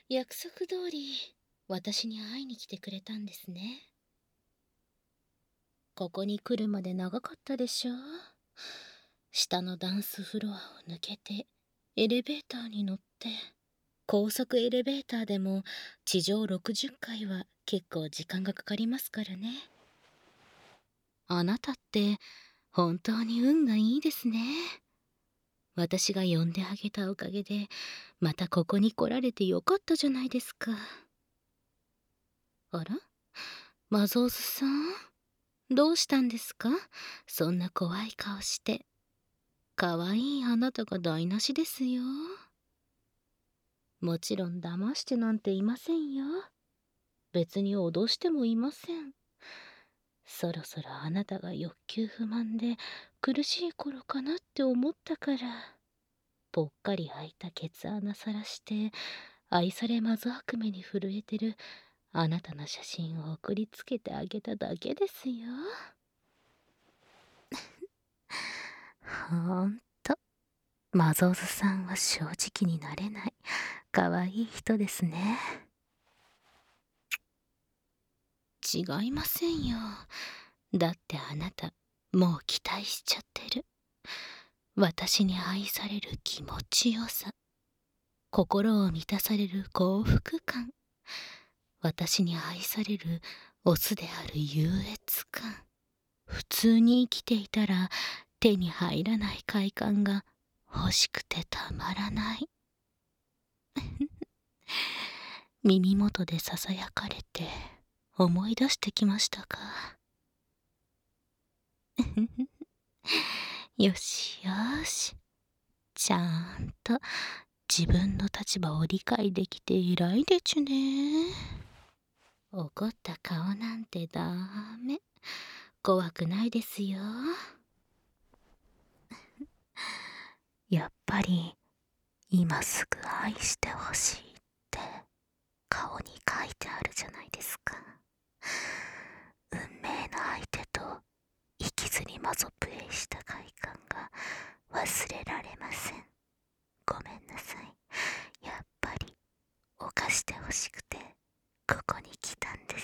約束通り、私に会いに来てくれたんですね。ここに来るまで長かったでしょ。下のダンスフロアを抜けて、エレベーターに乗って、高速エレベーターでも地上60階は結構時間がかかりますからね。あなたって本当に運がいいですね。私が呼んであげたおかげで、またここに来られてよかったじゃないですか。あら、マゾーズさん、どうしたんですか？そんな怖い顔して。可愛いあなたが台無しですよ。もちろん騙してなんていませんよ。別に脅してもいません。そろそろあなたが欲求不満で苦しい頃かなって思ったから、ぽっかり開いたケツ穴さらして愛されまず悪夢に震えてるあなたの写真を送りつけてあげただけですよ。ほんと、マゾーズさんは正直になれない可愛い人ですね。違いませんよ。だってあなたもう期待しちゃってる。私に愛される気持ちよさ、心を満たされる幸福感、私に愛されるオスである優越感、普通に生きていたら手に入らない快感が欲しくてたまらない。耳元でささやかれて思い出してきましたか？よしよし、ちゃんと自分の立場を理解できて偉いでちゅね。怒った顔なんてダメ。怖くないですよ。やっぱり今すぐ愛してほしいって顔に書いてあるじゃないですか。運命の相手と生きずにマゾプレイした快感が忘れられません。ごめんなさい。やっぱり犯してほしくてここに来たんです。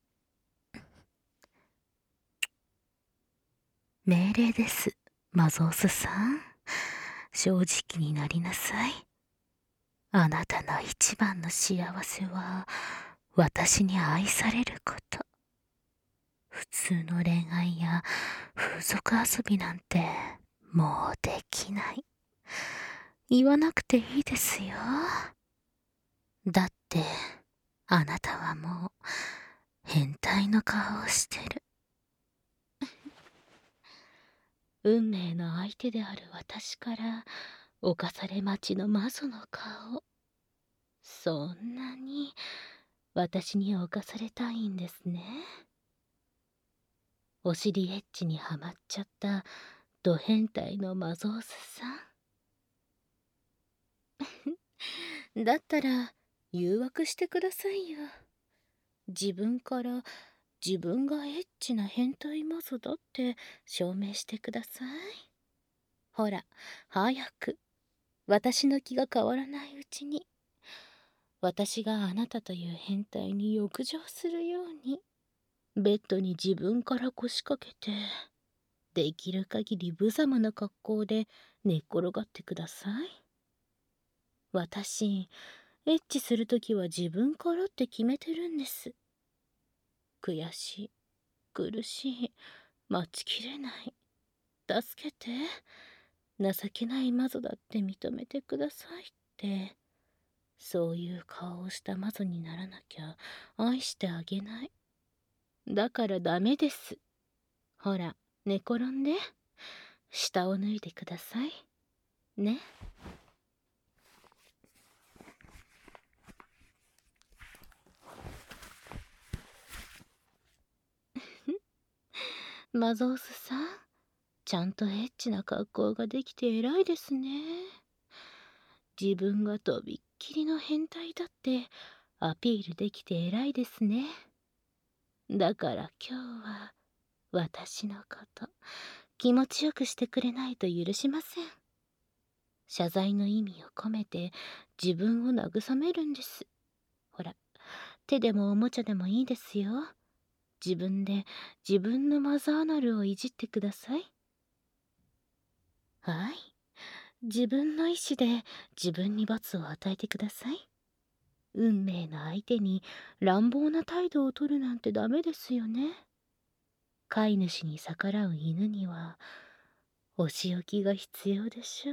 命令です、マゾースさん。正直になりなさい。あなたの一番の幸せは私に愛されること。普通の恋愛や風俗遊びなんてもうできない。言わなくていいですよ。だってあなたはもう変態の顔をしてる。運命の相手である私から侵され待ちの魔女の顔。そんなに私に侵されたいんですね。お尻エッチにはまっちゃったド変態のマゾースさん。だったら誘惑してくださいよ。自分から自分がエッチな変態マゾだって証明してください。ほら、早く。私の気が変わらないうちに。私があなたという変態に浴場するように、ベッドに自分から腰掛けて、できる限り無様な格好で寝っ転がってください。私、エッチするときは自分からって決めてるんです。悔しい、苦しい、待ちきれない。助けて。情けない魔女だって認めてくださいって。そういう顔をした魔女にならなきゃ愛してあげない。だからダメです。ほら、寝転んで。下を脱いでください。ね。マゾースさん、ちゃんとエッチな格好ができて偉いですね。自分がとびっきりの変態だってアピールできて偉いですね。だから今日は私のこと気持ちよくしてくれないと許しません。 謝罪の意味を込めて自分を慰めるんです。ほら、手でもおもちゃでもいいですよ。自分で自分のマザーナルをいじってください。はい。自分の意志で自分に罰を与えてください。運命の相手に乱暴な態度をとるなんてダメですよね。飼い主に逆らう犬にはお仕置きが必要でしょう。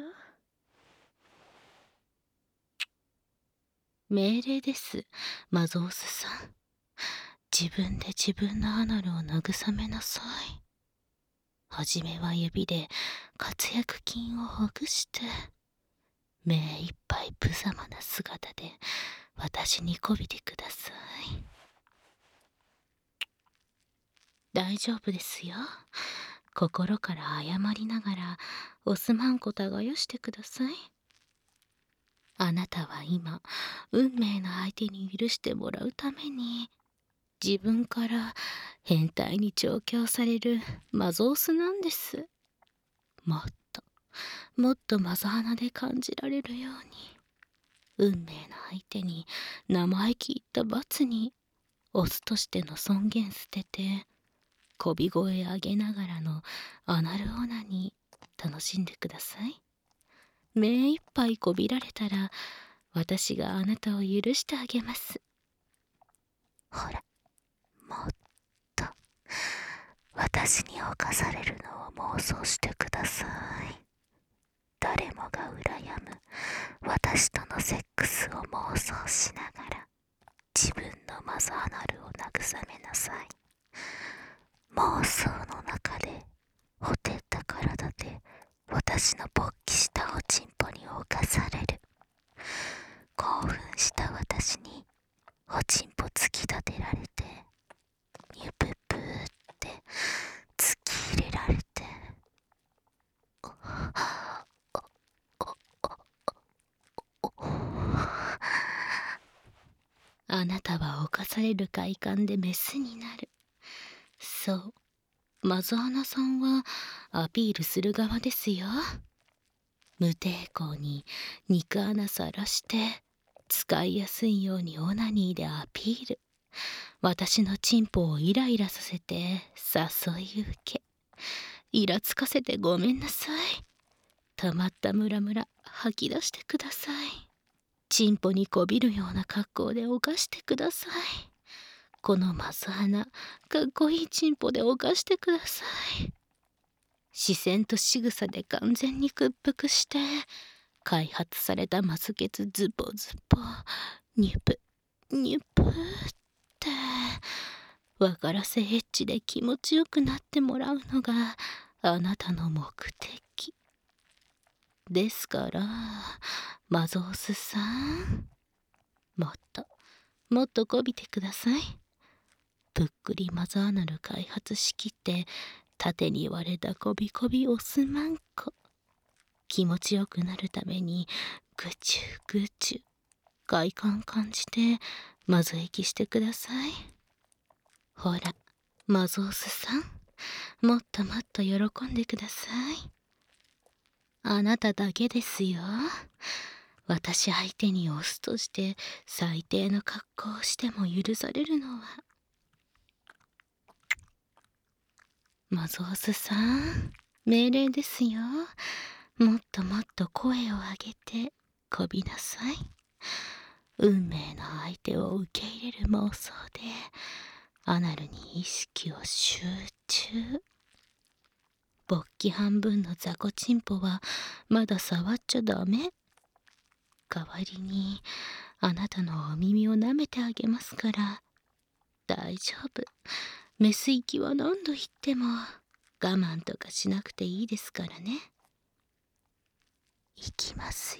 命令です、マゾースさん。自分で自分のアナルを慰めなさい。はじめは指で活躍筋をほぐして、目いっぱい無様な姿で私にこびてください。大丈夫ですよ。心から謝りながらおすまんこ耕してください。あなたは今、運命の相手に許してもらうために、自分から変態に調教されるマゾースなんです。もっと、もっとマザーナで感じられるように、運命の相手に生意気言った罰に、オスとしての尊厳捨てて、こび声上げながらのアナルオナに楽しんでください。目いっぱいこびられたら、私があなたを許してあげます。ほら、もっと私に侵されるのを妄想してください。誰もが羨む私とのセックスを妄想しながら自分のマザーナルを慰めなさい。妄想の中でほてった体で私の勃起したおちんぽに侵される。興奮した私におちんぽ突き立てられて、ニュププーって突き入れられて、あなたは侵される快感でメスになる。そう、マゾアナさんはアピールする側ですよ。無抵抗に肉穴さらして使いやすいようにオナニーでアピール。私のチンポをイライラさせて誘い受け、イラつかせてごめんなさい。たまったムラムラ吐き出してください。チンポにこびるような格好で犯してください。このマザーナ、かっこいいチンポで犯してください。視線と仕草で完全に屈服して開発されたマスケツズボズボ、ニュプニュプって分からせエッチで気持ちよくなってもらうのがあなたの目的ですから、マゾースさん、もっともっとこびてください。ぷっくりマザーナル開発しきって縦に割れたこびこびオスマンコ。気持ちよくなるためにぐちゅぐちゅ快感感じてまず息してください。ほら、マゾースさん、もっともっと喜んでください。あなただけですよ。私相手にオスとして最低の格好をしても許されるのは。マゾースさん、命令ですよ。もっともっと声を上げてこびなさい。運命の相手を受け入れる妄想でアナルに意識を集中。勃起半分の雑魚チンポはまだ触っちゃダメ。代わりにあなたのお耳を舐めてあげますから。大丈夫。メス息は何度言っても我慢とかしなくていいですからね。いきますよ。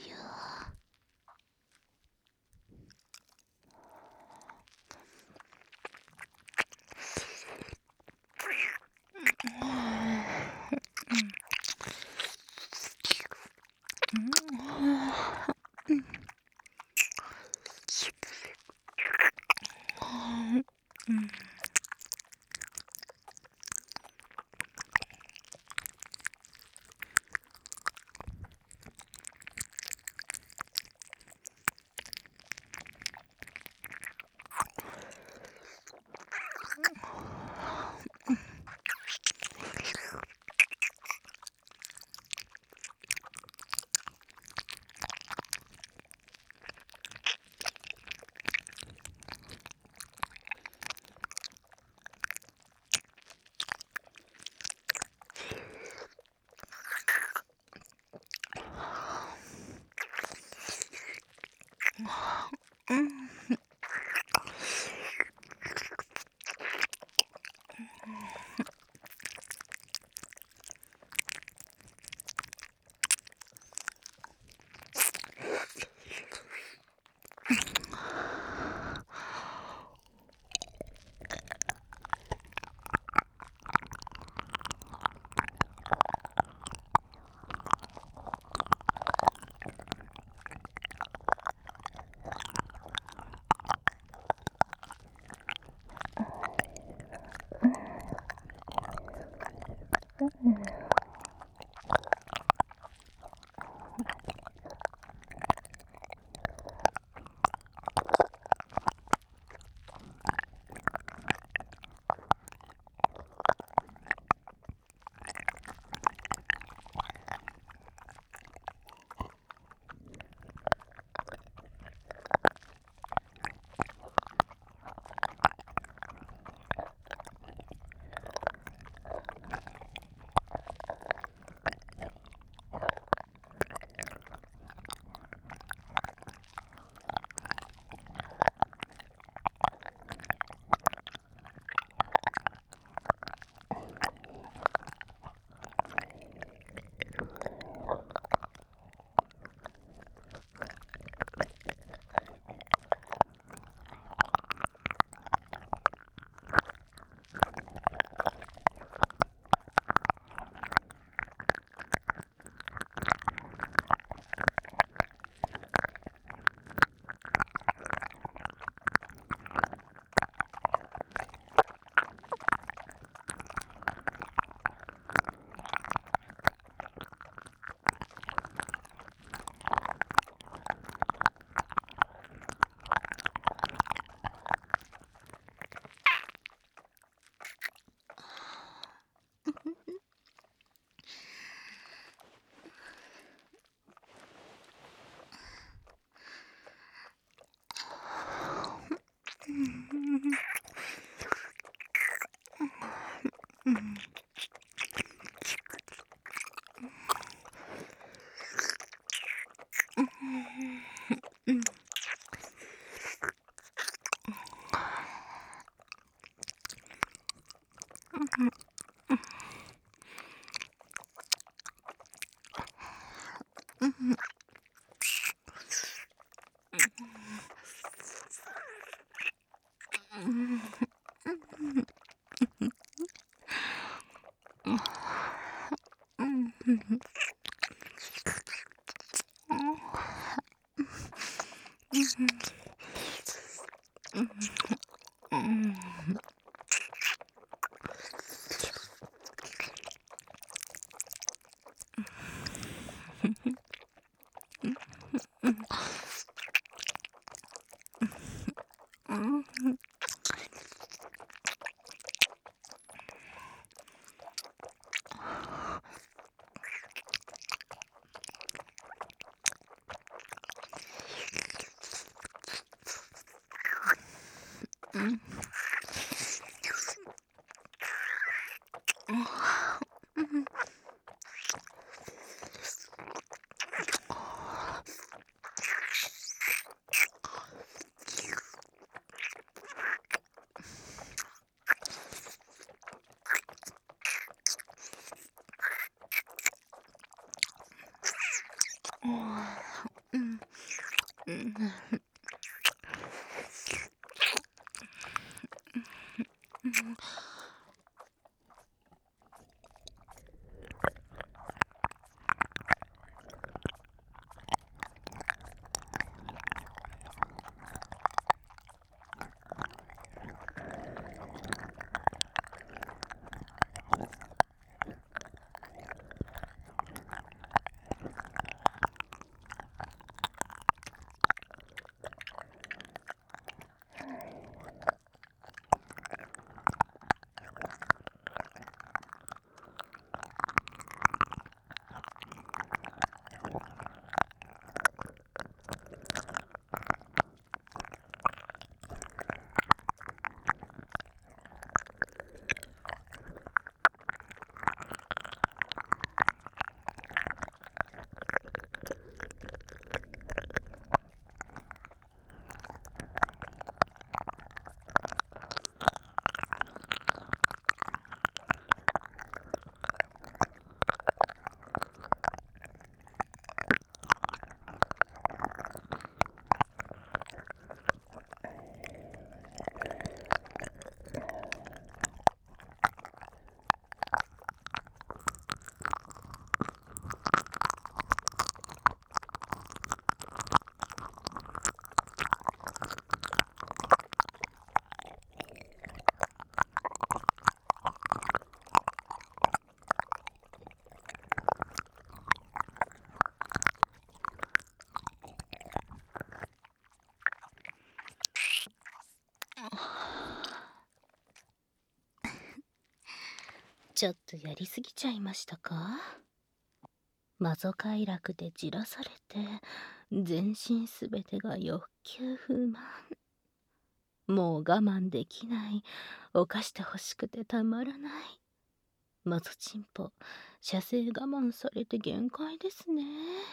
ちょっとやりすぎちゃいましたか？マゾ快楽でじらされて、全身すべてが欲求不満。もう我慢できない。犯してほしくてたまらない。マゾチンポ、射精我慢されて限界ですね。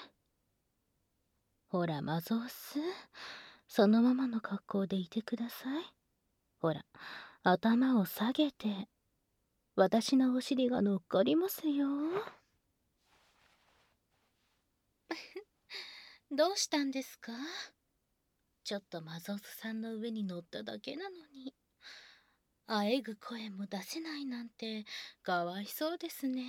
ほら、マゾオス。そのままの格好でいてください。ほら、頭を下げて。私のお尻が乗っかりますよ。どうしたんですか？ちょっとマゾオスさんの上に乗っただけなのに。あえぐ声も出せないなんてかわいそうですね。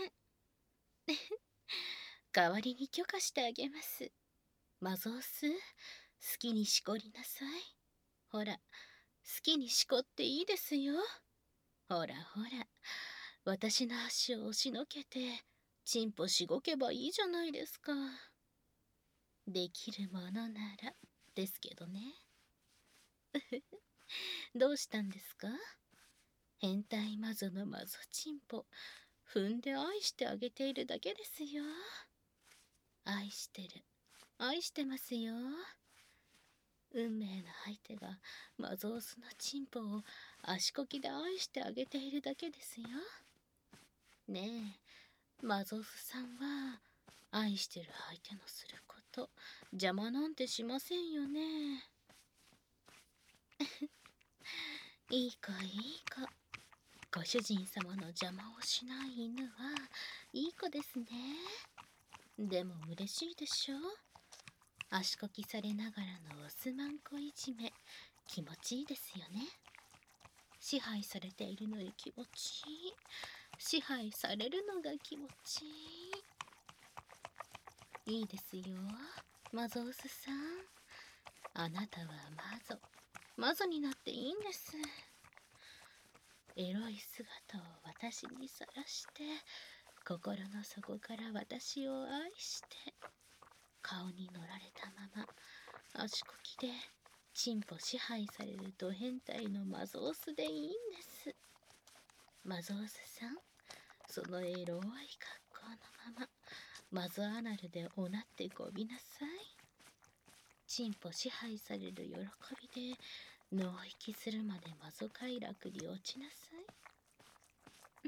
代わりに許可してあげます。マゾオス、好きにしこりなさい。ほら、好きにしこっていいですよ。ほらほら、私の足を押しのけて、チンポしごけばいいじゃないですか。できるものなら、ですけどね。どうしたんですか？変態マゾのマゾチンポ、踏んで愛してあげているだけですよ。愛してる。愛してますよ。運命の相手がマゾオスのチンポを足こきで愛してあげているだけですよ。ねえ、マゾオスさんは愛してる相手のすること邪魔なんてしませんよね。いい子いい子。ご主人様の邪魔をしない犬はいい子ですね。でも嬉しいでしょ？足こきされながらのオスマンコいじめ、気持ちいいですよね。支配されているのに気持ちいい。支配されるのが気持ちいい。いいですよ、マゾウスさん。あなたはマゾになっていいんです。エロい姿を私にさらして、心の底から私を愛して、顔に乗られたまま足こきでチンポ支配されるド変態のマゾオスでいいんです。マゾオスさん、そのエロい格好のままマゾアナルでおなってごびなさい。チンポ支配される喜びで脳息するまでマゾ快楽に落ちなさい。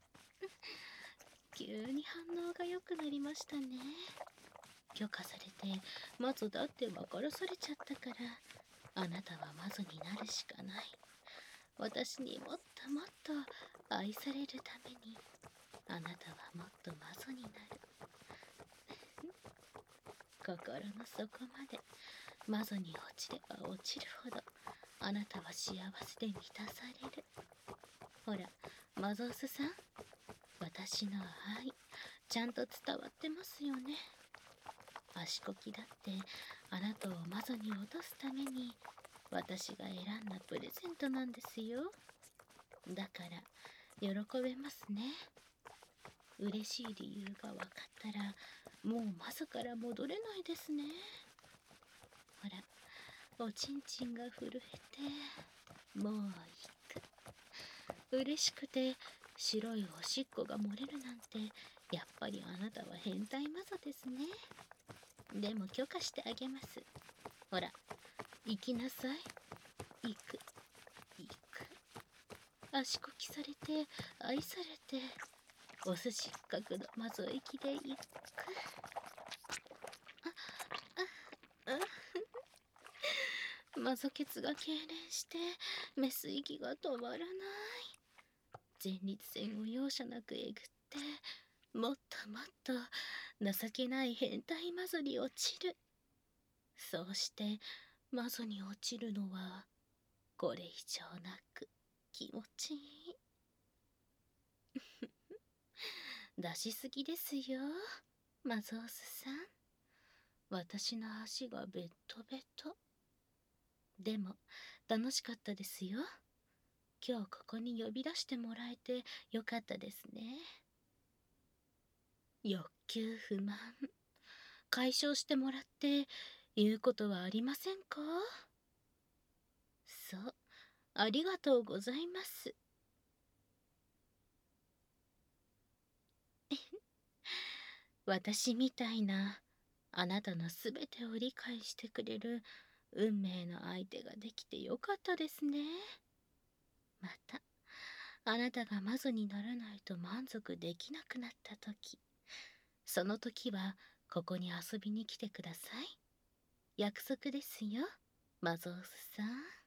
急に反応が良くなりましたね。許可されてマゾだって分からされちゃったから、あなたはマゾになるしかない。私にもっともっと愛されるために、あなたはもっとマゾになる。心の底までマゾに落ちれば落ちるほど、あなたは幸せで満たされる。ほら、マゾウスさん、私の愛ちゃんと伝わってますよね。足こきだってあなたをマゾに落とすために私が選んだプレゼントなんですよ。だから喜べますね。嬉しい理由が分かったらもうマゾから戻れないですね。ほら、おちんちんが震えて、もう行く。嬉しくて白いおしっこが漏れるなんて、やっぱりあなたは変態マゾですね。でも許可してあげます。ほら、行きなさい。行く。行く。足こきされて愛されて、お寿司角のマゾ駅で行く。マゾケツが痙攣してメス息が止まらない。前立腺を容赦なくえぐって、もっともっと情けない変態マゾに落ちる。そうしてマゾに落ちるのはこれ以上なく気持ちいい。出しすぎですよ、マゾウスさん。私の足がベットベト。でも楽しかったですよ。今日ここに呼び出してもらえてよかったですね。欲求不満解消してもらって言うことはありませんか？そう、ありがとうございます。 私みたいな、あなたのすべてを理解してくれる運命の相手ができてよかったですね。また、あなたが魔女にならないと満足できなくなった時、その時はここに遊びに来てください。約束ですよ、マゾースさん。